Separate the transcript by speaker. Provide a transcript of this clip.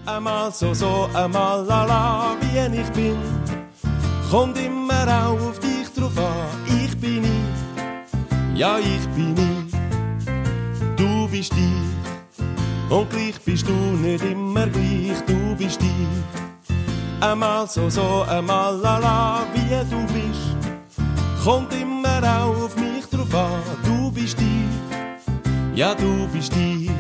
Speaker 1: Einmal so, einmal lala, wie ich bin. Kommt immer auch auf dich drauf an. Ich bin ich, ja ich bin ich. Du bist ich, und gleich bist du nicht immer gleich. Du bist ich. Einmal so, einmal lala, wie du bist. Kommt immer auch auf mich drauf an. Du bist ich, ja du bist ich.